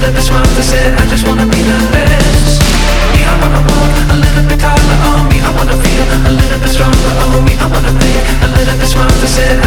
little bit smarter, said I just wanna be the best. Me, I wanna walk a little bit taller, oh me, I wanna feel a little bit stronger, oh me, I wanna think a little bit smarter, said